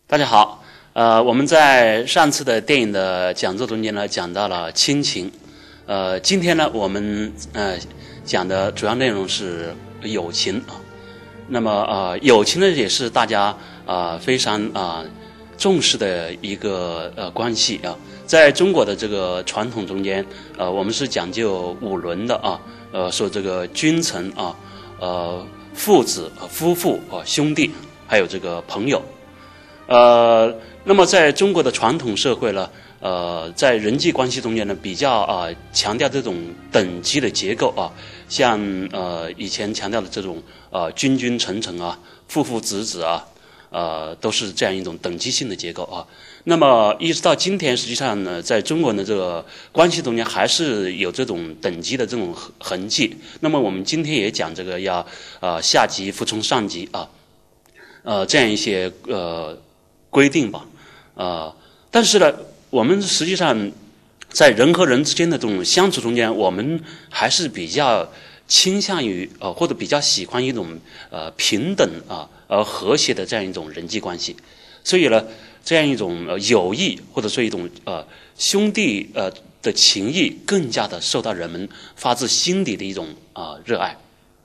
大家好，我们在上次的电影的讲座中间呢，讲到了亲情，今天呢，我们讲的主要内容是友情啊。那么友情呢，也是大家非常重视的一个关系啊。在中国的这个传统中间，我们是讲究五伦的啊，说这个君臣啊，父子、夫妇、兄弟，还有这个朋友。那么在中国的传统社会呢，在人际关系中间呢，比较强调这种等级的结构啊，像以前强调的这种君君臣臣啊，父父子子啊，都是这样一种等级性的结构啊。那么一直到今天，实际上呢，在中国的这个关系中间还是有这种等级的这种痕迹。那么我们今天也讲这个要下级服从上级啊，这样一些规定吧，但是呢，我们实际上在人和人之间的这种相处中间，我们还是比较倾向于或者比较喜欢一种平等而和谐的这样一种人际关系。所以呢，这样一种友谊或者说一种兄弟的情谊，更加的受到人们发自心底的一种热爱。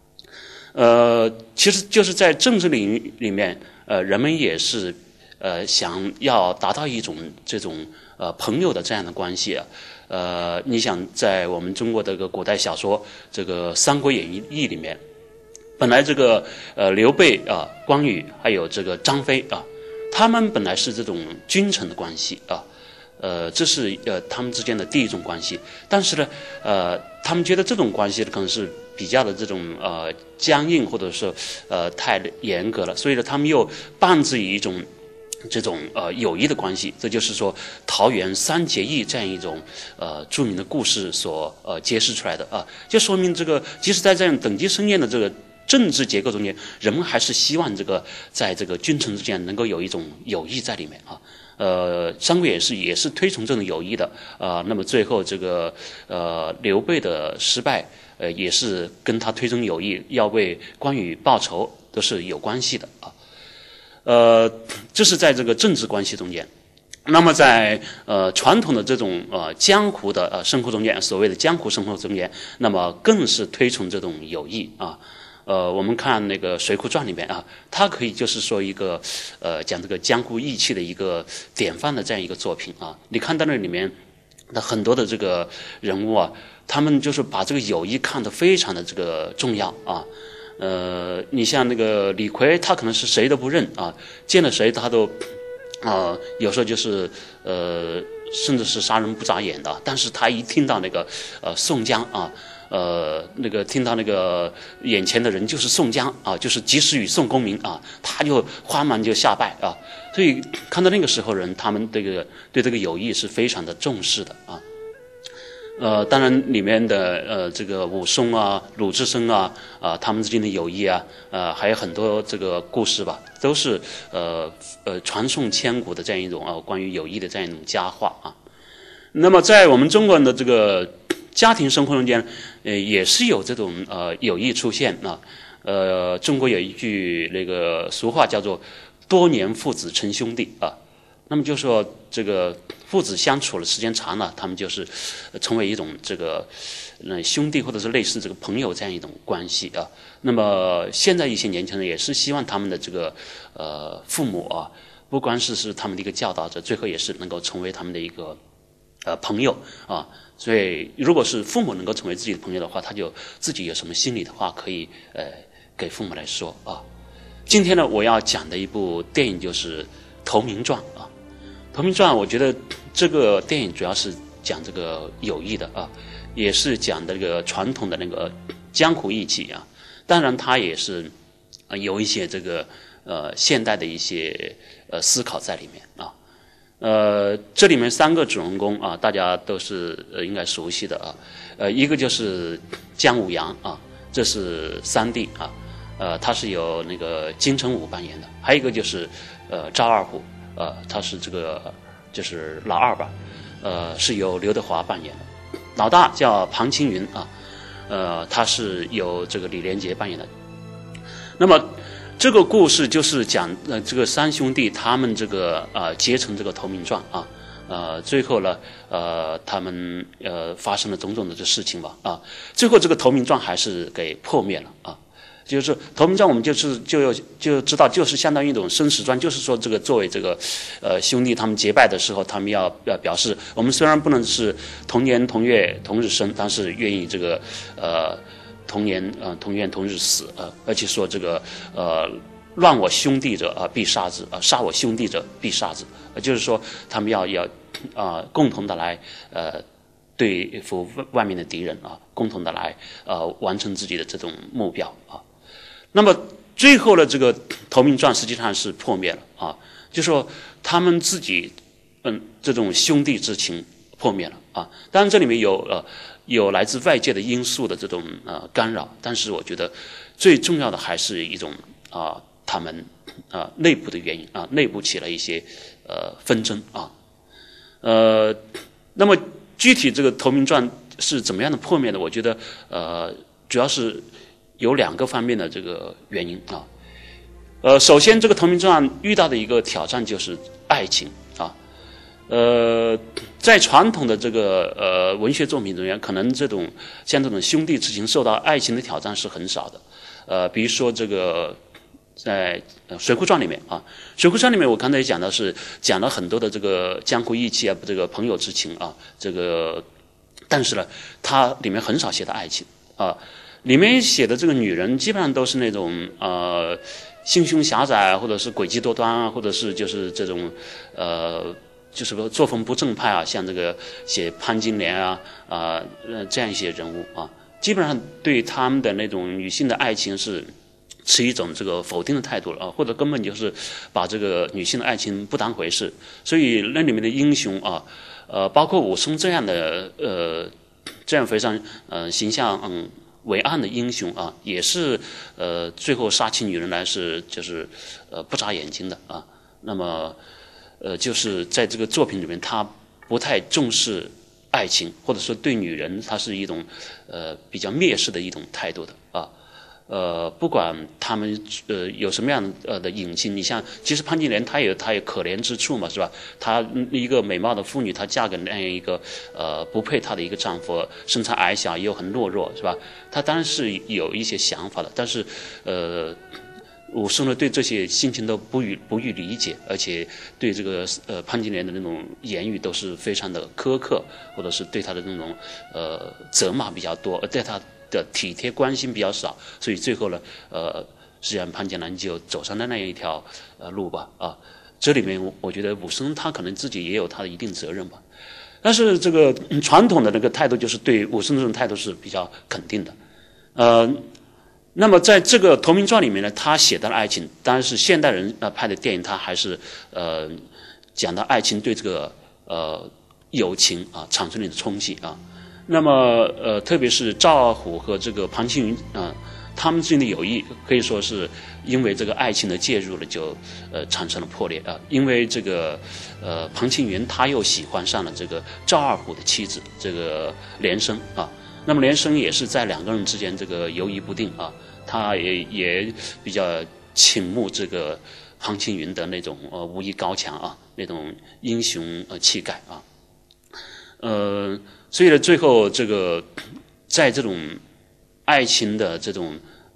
其实就是在政治领域里面，人们也是想要达到一种这种朋友的这样的关系啊。你想在我们中国的这个古代小说这个《三国演义》里面，本来这个刘备关羽还有这个张飞他们本来是这种君臣的关系啊。这是他们之间的第一种关系，但是呢，他们觉得这种关系可能是比较的这种僵硬，或者是太严格了，所以呢，他们又伴之以一种这种友谊的关系。这就是说桃园三结义这样一种著名的故事所揭示出来的啊，就说明这个即使在这样等级森严的这个政治结构中间，人们还是希望这个在这个君臣之间能够有一种友谊在里面啊。三国也是推崇这种友谊的那么最后这个刘备的失败也是跟他推崇友谊，要为关羽报仇都是有关系的啊。这是在这个政治关系中间。那么在传统的这种江湖的生活中间，所谓的江湖生活中间，那么更是推崇这种友谊啊。我们看那个《水浒传》里面它可以就是说一个讲这个江湖义气的一个典范的这样一个作品啊。你看到那里面的很多的这个人物他们就是把这个友谊看得非常的这个重要啊。你像那个李逵，他可能是谁都不认啊，见了谁他都有时候就是甚至是杀人不眨眼的，但是他一听到那个宋江那个听到那个眼前的人就是宋江就是及时雨宋公明他就慌忙就下拜所以看到那个时候人，他们对这个友谊是非常的重视的当然里面的这个武松鲁智深他们之间的友谊还有很多这个故事吧，都是传颂千古的这样一种关于友谊的这样一种佳话那么在我们中国人的这个家庭生活中间也是有这种友谊出现中国有一句那个俗话叫做多年父子成兄弟那么就说这个父子相处的时间长了，他们就是成为一种这个兄弟或者是类似这个朋友这样一种关系那么现在一些年轻人也是希望他们的这个父母不光是他们的一个教导者，最后也是能够成为他们的一个朋友所以如果是父母能够成为自己的朋友的话，他就自己有什么心里的话可以给父母来说今天呢，我要讲的一部电影就是《投名状》《投名状》我觉得这个电影主要是讲这个友谊的也是讲这个传统的那个江湖义气当然它也是有一些这个现代的一些思考在里面这里面三个主人公大家都是应该熟悉的一个就是姜武阳这是三弟他是由那个金城武扮演的，还有一个就是赵二虎他是这个就是老二吧是由刘德华扮演的，老大叫庞青云他是由这个李连杰扮演的。那么这个故事就是讲这个三兄弟他们这个结成这个投名状啊。最后呢，他们发生了种种的这事情吧，最后这个投名状还是给破灭了啊。就是投名状，我们就知道，就是相当于一种生死状，就是说这个作为这个兄弟他们结拜的时候，他们要表示，我们虽然不能是同年同月同日生，但是愿意这个同年同月同日死而且说这个乱我兄弟者必杀之杀我兄弟者必杀之，就是说他们要共同的来对付外面的敌人共同的来完成自己的这种目标那么最后的这个投名状实际上是破灭了就说他们自己这种兄弟之情破灭了当然这里面有来自外界的因素的这种干扰，但是我觉得最重要的还是一种他们内部的原因内部起了一些纷争那么具体这个投名状是怎么样的破灭的？我觉得主要是有2个方面的这个原因首先这个投名状遇到的一个挑战就是爱情在传统的这个文学作品中间，可能像这种兄弟之情受到爱情的挑战是很少的比如说这个在水浒传里面水浒传里面我刚才也讲到是讲了很多的这个江湖义气这个朋友之情这个但是呢它里面很少写到爱情里面写的这个女人基本上都是那种心胸狭窄，或者是诡计多端或者是就是这种就是说作风不正派像这个写潘金莲这样一些人物基本上对他们的那种女性的爱情是持一种这个否定的态度了或者根本就是把这个女性的爱情不当回事。所以那里面的英雄包括武松这样的这样非常形象伟岸的英雄也是最后杀起女人来是就是不眨眼睛的那么就是在这个作品里面他不太重视爱情，或者说对女人他是一种比较蔑视的一种态度的不管他们有什么样的隐情，你像其实潘金莲她也可怜之处嘛，是吧？她一个美貌的妇女，她嫁给那样一个不配她的一个丈夫，身材矮小又很懦弱，是吧？她当然是有一些想法的，但是武松呢对这些心情都不予理解，而且对这个潘金莲的那种言语都是非常的苛刻，或者是对她的那种责骂比较多，而对她的体贴关心比较少，所以最后呢实际上潘金莲就走上了那一条路吧这里面我觉得武松他可能自己也有他的一定责任吧，但是这个传统的那个态度就是对武松这种态度是比较肯定的那么在这个投名状里面呢，他写到了爱情，当然是现代人拍的电影，他还是讲到爱情对这个友情产生了一种冲击那么特别是赵二虎和这个庞青云他们之间的友谊可以说是因为这个爱情的介入了就产生了破裂因为这个庞青云他又喜欢上了这个赵二虎的妻子这个连生那么连生也是在2个人之间这个犹豫不定他也比较倾慕这个庞青云的那种武艺高强那种英雄气概所以呢最后这个在这种爱情的这种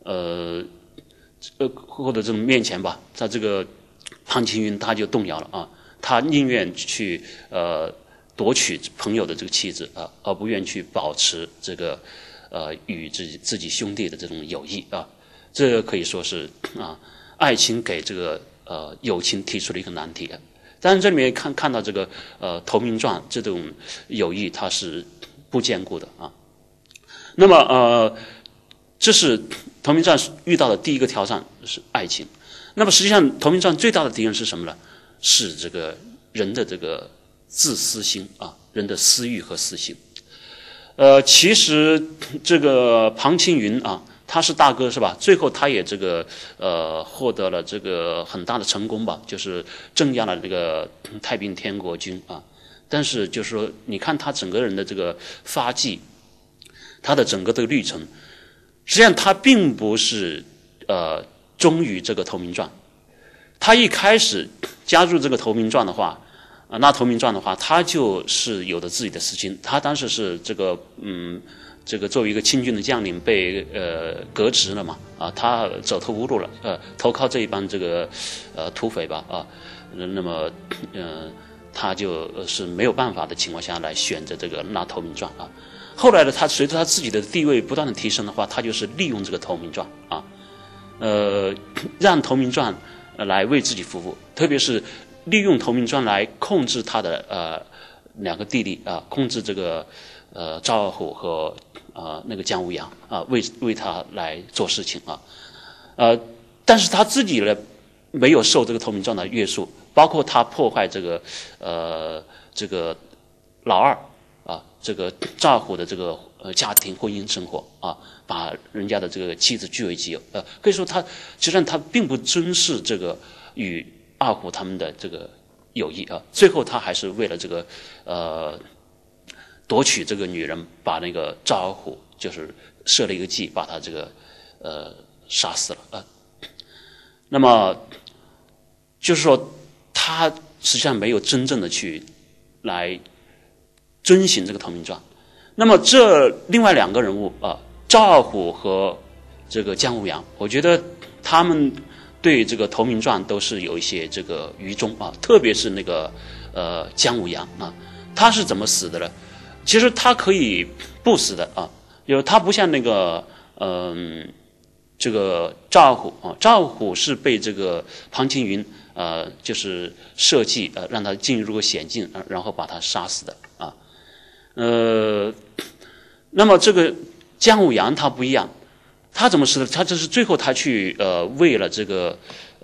或者这种面前吧，他这个庞青云他就动摇了他宁愿去夺取朋友的这个妻子而不愿去保持这个与自己兄弟的这种友谊这个可以说是爱情给这个友情提出了一个难题但是这里面看到这个投名状这种友谊它是不坚固的那么这是投名状遇到的第一个挑战是爱情。那么实际上投名状最大的敌人是什么呢？是这个人的这个自私心人的私欲和私心其实这个庞青云他是大哥是吧？最后他也这个获得了这个很大的成功吧，就是镇压了这个太平天国军但是就是说你看他整个人的这个发迹，他的整个的历程，实际上他并不是忠于这个投名状。他一开始加入这个投名状的话，那投名状的话，他就是有着自己的私心。他当时是这个作为一个清军的将领被革职了嘛，他走投无路了，投靠这一帮这个土匪吧，那么他就是没有办法的情况下来选择这个拿投名状啊。后来呢，他随着他自己的地位不断的提升的话，他就是利用这个投名状让投名状来为自己服务，特别是利用投名状来控制他的两个弟弟控制这个赵二虎和那个姜武阳为他来做事情但是他自己呢没有受这个投名状的约束，包括他破坏这个老二这个赵二虎的这个家庭婚姻生活把人家的这个妻子据为己有可以说他实际上他并不珍视这个与二虎他们的这个友谊最后他还是为了这个夺取这个女人，把那个赵二虎就是设了一个计，把他这个杀死了那么就是说他实际上没有真正的去来遵循这个投名状。那么这另外两个人物赵二虎和这个姜武阳，我觉得他们对这个投名状都是有一些这个愚忠特别是那个姜武阳他是怎么死的呢？其实他可以不死的因为他不像那个这个赵二虎赵二虎是被这个庞青云就是设计让他进入个险境，然后把他杀死的那么这个姜武阳他不一样，他怎么死的？他就是最后他去为了这个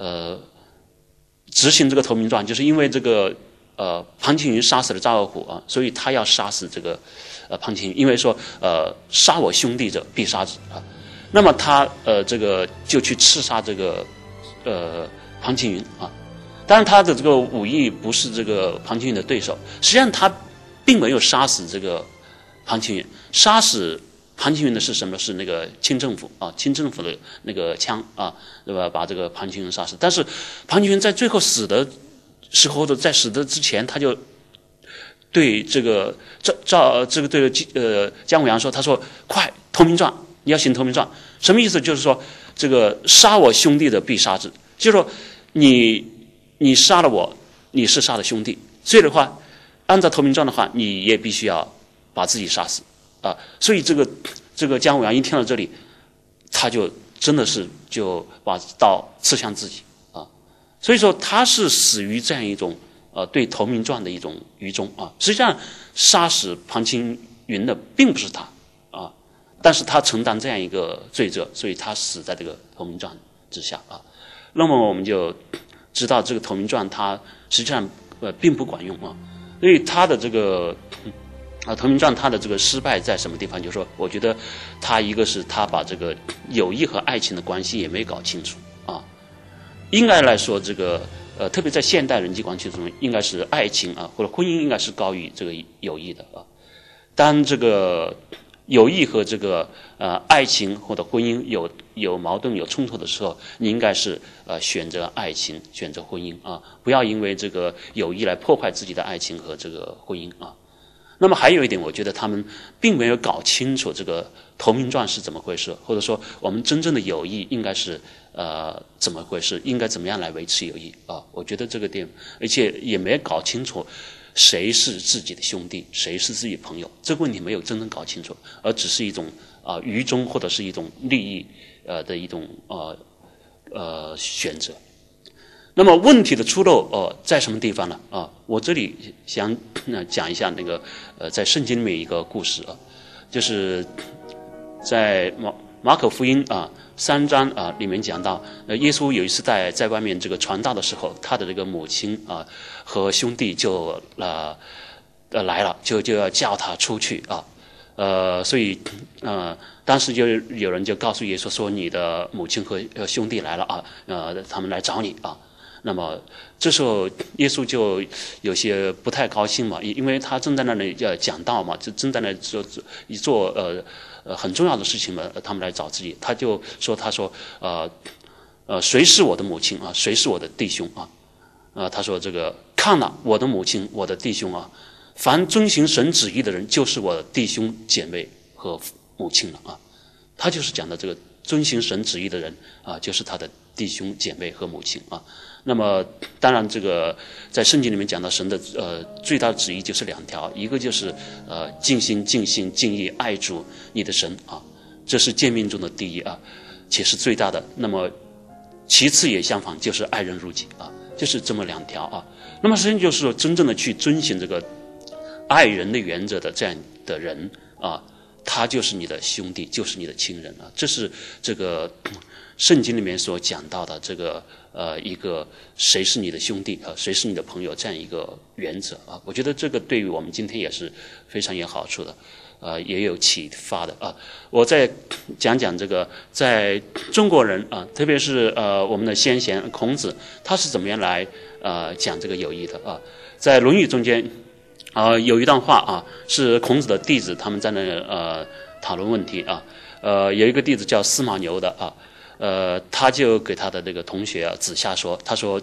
执行这个投名状，就是因为这个庞青云杀死了赵二虎所以他要杀死这个庞青云，因为说杀我兄弟者必杀之那么他这个就去刺杀这个庞青云当然他的这个武艺不是这个庞青云的对手，实际上他并没有杀死这个庞青云，杀死庞青云的是什么？是那个清政府清政府的那个枪对吧？把这个庞青云杀死。但是庞青云在最后死的时候，或者在死的之前，他就对这个对姜武阳说，他说快投名状，你要行投名状。什么意思？就是说这个杀我兄弟的必杀之，就是说你杀了我，你是杀了兄弟，所以的话按照投名状的话，你也必须要把自己杀死所以这个姜武阳一听到这里，他就真的是就把刀刺向自己所以说他是死于这样一种对投名状的一种愚忠实际上杀死庞青云的并不是他但是他承担这样一个罪责，所以他死在这个投名状之下那么我们就知道这个投名状它实际上并不管用所以他的这个投名状他的这个失败在什么地方？就是说我觉得他一个是他把这个友谊和爱情的关系也没搞清楚应该来说这个特别在现代人际关系中，应该是爱情或者婚姻应该是高于这个友谊的当这个友谊和这个爱情或者婚姻有矛盾有冲突的时候，你应该是选择爱情，选择婚姻不要因为这个友谊来破坏自己的爱情和这个婚姻那么还有一点，我觉得他们并没有搞清楚这个投名状是怎么回事，或者说我们真正的友谊应该是怎么回事，应该怎么样来维持友谊我觉得这个点，而且也没搞清楚谁是自己的兄弟，谁是自己的朋友，这个问题没有真正搞清楚，而只是一种愚忠或者是一种利益的一种选择。那么问题的出漏在什么地方呢我这里想讲一下那个在圣经里面一个故事就是在马可福音3章里面讲到耶稣有一次在外面这个传道的时候，他的这个母亲和兄弟就来了，就要叫他出去所以当时就有人就告诉耶稣说，你的母亲和兄弟来了他们来找你那么这时候耶稣就有些不太高兴嘛，因为他正在那里讲道嘛，就正在那做很重要的事情嘛，他们来找自己，他说谁是我的母亲啊？谁是我的弟兄啊？他说这个看了我的母亲，我的弟兄啊，凡遵行神旨意的人，就是我的弟兄姐妹和母亲了啊。他就是讲的这个遵行神旨意的人啊，就是他的弟兄姐妹和母亲啊。那么当然这个在圣经里面讲到神的最大的旨意就是2条，一个就是尽心尽性尽意爱主你的神啊，这是诫命中的第一啊，且是最大的。那么其次也相仿，就是爱人如己啊，就是这么2条啊。那么实际上就是说，真正的去遵循这个爱人的原则的这样的人啊，他就是你的兄弟，就是你的亲人啊。这是这个圣经里面所讲到的这个一个谁是你的兄弟啊，谁是你的朋友这样一个原则啊。我觉得这个对于我们今天也是非常有好处的。也有启发的啊。我再讲讲这个，在中国人啊，特别是我们的先贤孔子，他是怎么样来讲这个友谊的啊？在《论语》中间有一段话啊，是孔子的弟子他们在那讨论问题啊。有一个弟子叫司马牛的啊，他就给他的这个同学子夏说，他说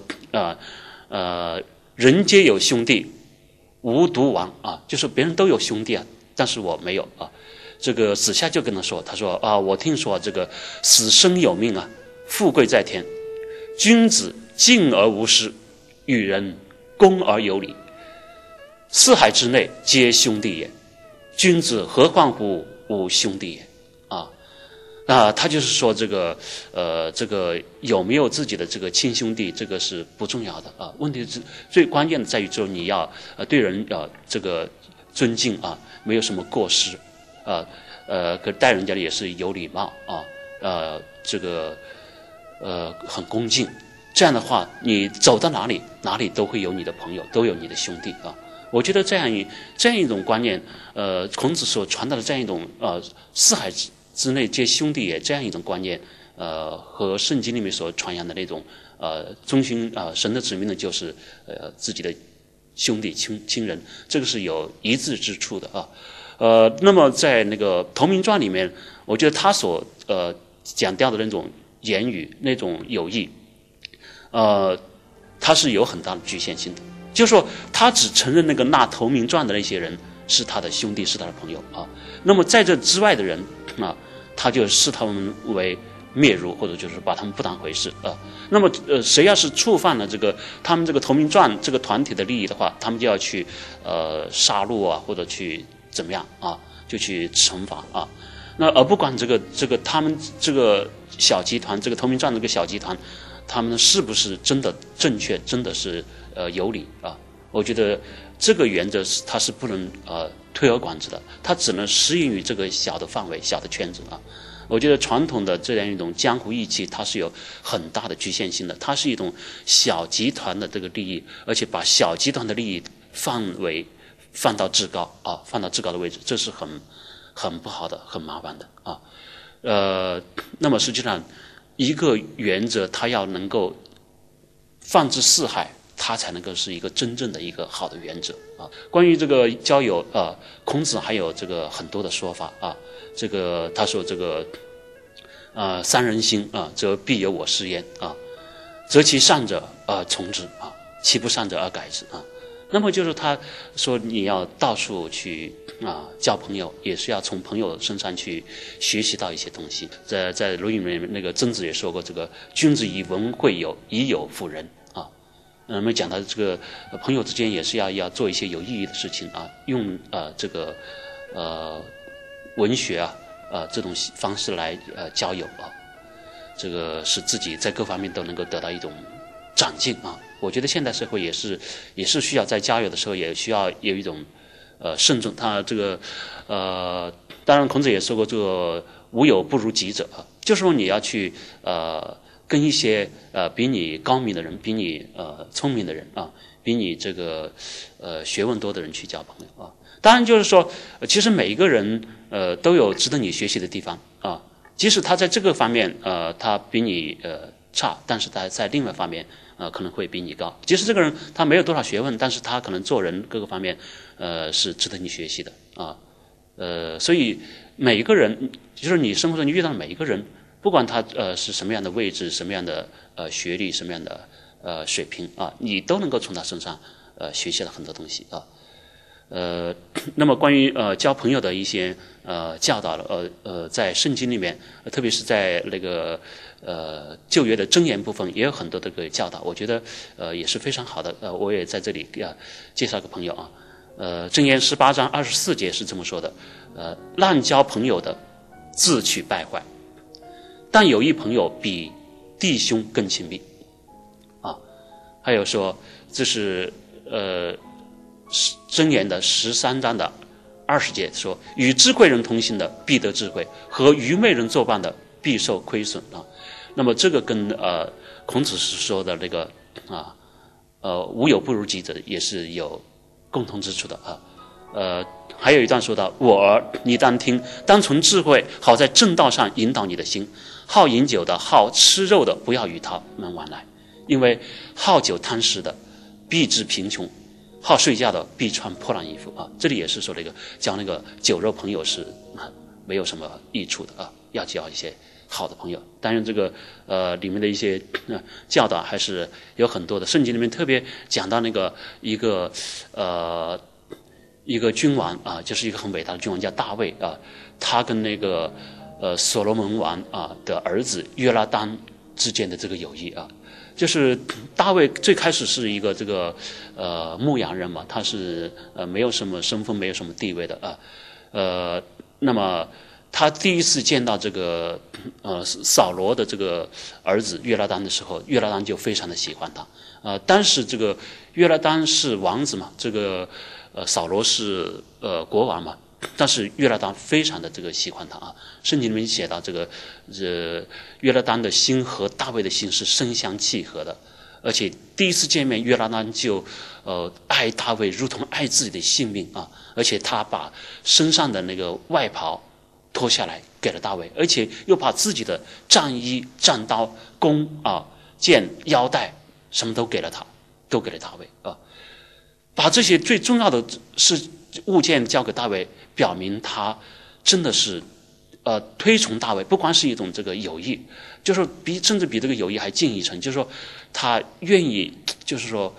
人皆有兄弟，吾独亡啊，就是别人都有兄弟啊，但是我没有啊。这个子夏就跟他说，他说我听说这个死生有命啊，富贵在天，君子敬而无失，与人恭而有礼，四海之内皆兄弟也，君子何患乎无兄弟也他就是说这个有没有自己的这个亲兄弟，这个是不重要的啊。问题是最关键的在于说你要对人这个尊敬啊，没有什么过失可待人家也是有礼貌这个很恭敬。这样的话，你走到哪里都会有你的朋友，都有你的兄弟啊。我觉得这样一种观念，孔子所传达的这样一种四海之内皆兄弟也这样一种观念，和圣经里面所传扬的那种遵循神的旨命的，就是自己的兄弟亲人，这个是有一致之处的啊。那么在那个《投名状》里面，我觉得他所讲掉的那种言语、那种友谊，他是有很大的局限性的。就是说，他只承认那个纳投名状的那些人是他的兄弟，是他的朋友啊。那么在这之外的人他就视他们为灭辱，或者就是把他们不当回事啊。那么谁要是触犯了他们这个投名状这个团体的利益的话，他们就要去杀戮或者去怎么样就去惩罚啊。那而不管这个他们这个小集团，这个投名状这个小集团，他们是不是真的正确，真的是有理啊？我觉得这个原则它是不能推而广之的，它只能适应于这个小的范围、小的圈子啊。我觉得传统的这样一种江湖义气，它是有很大的局限性的，它是一种小集团的这个利益，而且把小集团的利益放到至高放到至高的位置，这是很不好的，很麻烦的啊。那么实际上一个原则，它要能够放之四海，它才能够是一个真正的一个好的原则啊。关于这个交友孔子还有这个很多的说法啊。这个他说这个三人行则必有我师焉择其善者从之其不善者而改之那么就是他说你要到处去交朋友，也是要从朋友身上去学习到一些东西。在《论语》里面，那个曾子也说过，这个君子以文会友，以友辅仁那么讲到这个朋友之间也是要做一些有意义的事情用这个文学这种方式来交友这个使自己在各方面都能够得到一种长进我觉得现代社会也是需要在交友的时候也需要有一种慎重。他这个当然孔子也说过，这个无友不如己者就是说你要去跟一些比你高明的人，比你聪明的人比你这个学问多的人去交朋友当然就是说其实每一个人都有值得你学习的地方即使他在这个方面他比你差，但是他在另外一方面可能会比你高。即使这个人他没有多少学问，但是他可能做人各个方面是值得你学习的所以每一个人，就是你生活中你遇到的每一个人不管他是什么样的位置、什么样的学历、什么样的水平啊，你都能够从他身上学习到很多东西啊。那么关于交朋友的一些教导在圣经里面，特别是在那个旧约的箴言部分，也有很多这个教导，我觉得也是非常好的。我也在这里介绍个朋友啊。箴言18章24节是这么说的：滥交朋友的，自取败坏；但有一朋友比弟兄更亲密。啊，还有说这是箴言的13章的20节说：与智慧人同行的必得智慧，和愚昧人作伴的必受亏损啊。那么这个跟孔子说的那个无有不如己者也是有共同之处的啊。还有一段说到：我儿，你当听，当从智慧，好在正道上引导你的心。好饮酒的，好吃肉的，不要与他们往来，因为好酒贪食的必致贫穷，好睡觉的必穿破烂衣服啊。这里也是说那个交那个酒肉朋友是没有什么益处的啊，要交一些好的朋友。当然这个里面的一些教导还是有很多的。圣经里面特别讲到那个一个君王啊，就是一个很伟大的君王叫大卫啊，他跟那个所罗门王的儿子约拉丹之间的这个友谊啊。就是大卫最开始是一个这个牧羊人嘛，他是没有什么身份，没有什么地位的啊。那么他第一次见到这个扫罗的这个儿子约拉丹的时候，约拉丹就非常的喜欢他。当时这个约拉丹是王子嘛，这个扫罗是国王嘛，但是约拉丹非常的这个喜欢他啊。圣经里面写到这个约拉丹的心和大卫的心是深相契合的，而且第一次见面约拉丹就爱大卫如同爱自己的性命啊，而且他把身上的那个外袍脱下来给了大卫，而且又把自己的战衣、战刀、弓剑、腰带什么都给了他，都给了大卫啊。把这些最重要的物件交给大卫，表明他真的是推崇大卫，不光是一种这个友谊，就是说甚至比这个友谊还近一层，就是说他愿意就是说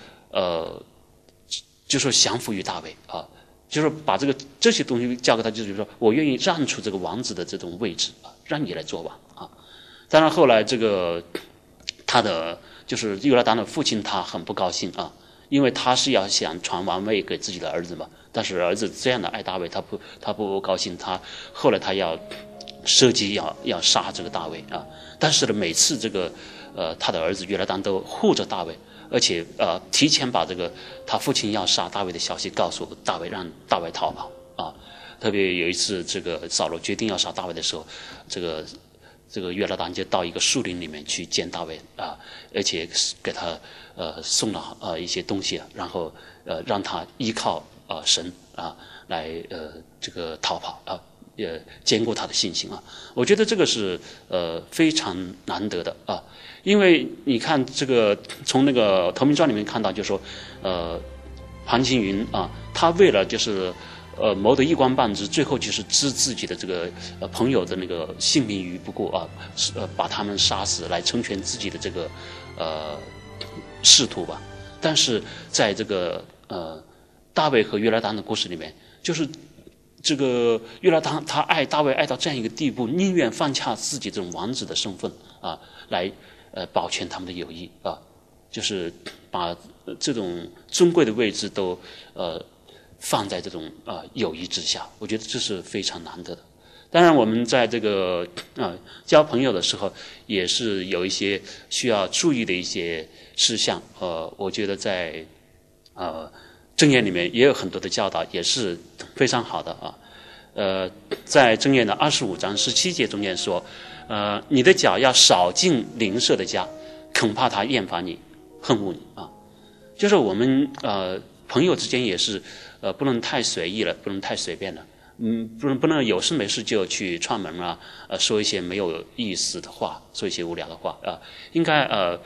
降服于大卫啊，就是把这些东西交给他，就是说我愿意让出这个王子的这种位置啊，让你来做王啊。当然后来这个他的就是约拉丹的父亲他很不高兴啊，因为他是要想传王位给自己的儿子嘛，但是儿子这样的爱大卫，他不高兴，后来他要设计要杀这个大卫啊。但是呢，每次这个他的儿子约拉丹都护着大卫，而且提前把这个他父亲要杀大卫的消息告诉大卫，让大卫逃跑啊。特别有一次这个扫罗决定要杀大卫的时候，这个约拉丹就到一个树林里面去见大卫啊，而且给他送了一些东西，然后让他依靠神啊来这个逃跑啊，也坚固他的信心啊。我觉得这个是非常难得的啊，因为你看这个从那个《投名状》里面看到，就说庞青云啊，他为了就是谋得一官半职，最后就是置自己的这个朋友的那个性命于不顾啊，把他们杀死来成全自己的这个仕途吧。但是在这个大卫和约拉丹的故事里面，就是这个约拉丹他爱大卫爱到这样一个地步，宁愿放下自己这种王子的身份啊，来保全他们的友谊啊，就是把这种尊贵的位置都放在这种友谊之下，我觉得这是非常难得的。当然我们在这个交朋友的时候也是有一些需要注意的一些事项，我觉得在箴言里面也有很多的教导，也是非常好的啊。在箴言的25章17节中间说，你的脚要少进邻舍的家，恐怕他厌烦你恨恶你啊。就是我们朋友之间也是不能太随意了，不能太随便了，不能有事没事就去串门啊，说一些没有意思的话，说一些无聊的话啊。应该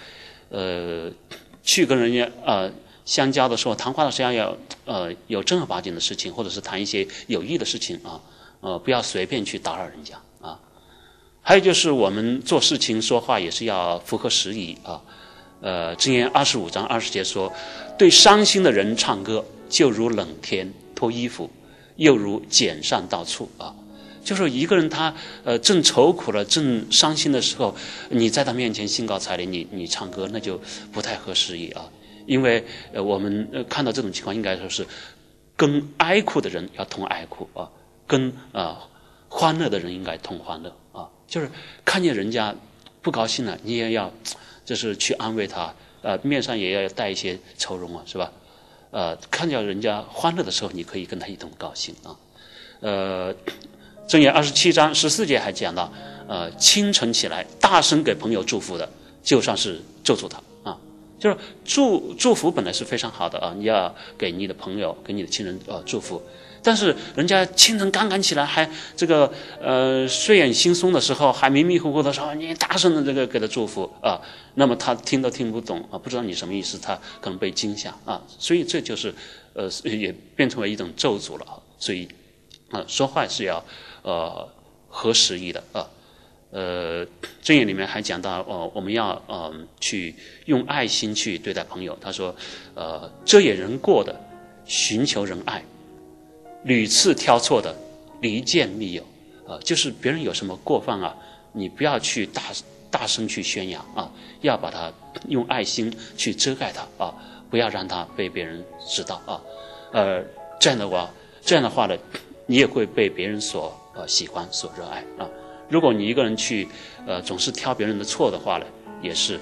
去跟人家相交的时候，谈话的时候要有正儿八经的事情，或者是谈一些有益的事情啊，不要随便去打扰人家啊。 还有就是我们做事情说话也是要符合时宜啊。箴言25章20节说，对伤心的人唱歌，就如冷天脱衣服，又如剪上刀处啊。就是一个人他正愁苦了，正伤心的时候，你在他面前兴高采烈，你唱歌，那就不太合时宜啊。因为我们看到这种情况，应该说是跟哀哭的人要同哀哭啊，跟欢乐的人应该同欢乐啊。就是看见人家不高兴了，你也要就是去安慰他，面上也要带一些愁容啊，是吧？看见人家欢乐的时候，你可以跟他一同高兴啊。箴言27章14节还讲到，清晨起来大声给朋友祝福的，就算是咒诅他啊。就是祝福本来是非常好的啊，你要给你的朋友、给你的亲人祝福。但是人家清晨刚刚起来，还这个睡眼惺忪的时候，还迷迷糊糊的时候，你大声的这个给他祝福啊，那么他听都听不懂啊，不知道你什么意思，他可能被惊吓啊，所以这就是也变成为一种咒诅了啊。所以说话是要合时宜的啊。箴言里面还讲到我们要去用爱心去对待朋友。他说遮掩人过的寻求人爱，屡次挑错的离间密友就是别人有什么过犯啊，你不要去大声去宣扬啊，要把它用爱心去遮盖它啊，不要让它被别人知道啊。这样的话呢，你也会被别人所喜欢所热爱啊。如果你一个人去总是挑别人的错的话呢，也是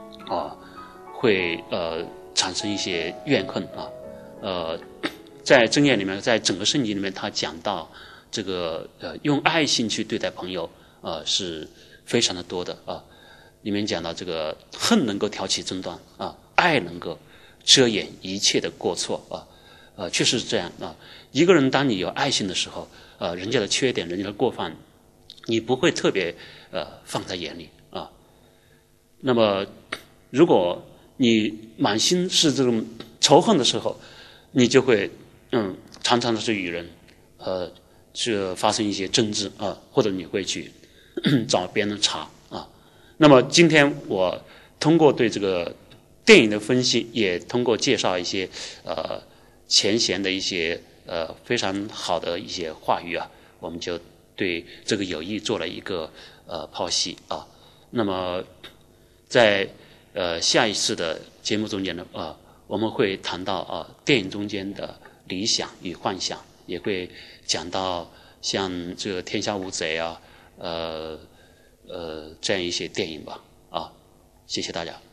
会产生一些怨恨啊。在箴言里面，在整个圣经里面，他讲到这个用爱心去对待朋友是非常的多的啊。里面讲到这个恨能够挑起争端啊，爱能够遮掩一切的过错啊。确实是这样啊。一个人当你有爱心的时候，人家的缺点、人家的过犯，你不会特别放在眼里啊。那么，如果你满心是这种仇恨的时候，你就会常常的是与人是发生一些争执啊，或者你会去找别人茬啊。那么今天我通过对这个电影的分析，也通过介绍一些前贤的一些非常好的一些话语啊，我们就对这个友谊做了一个剖析啊。那么在下一次的节目中间呢我们会谈到电影中间的理想与幻想，也会讲到像这个天下无贼啊这样一些电影吧啊。谢谢大家。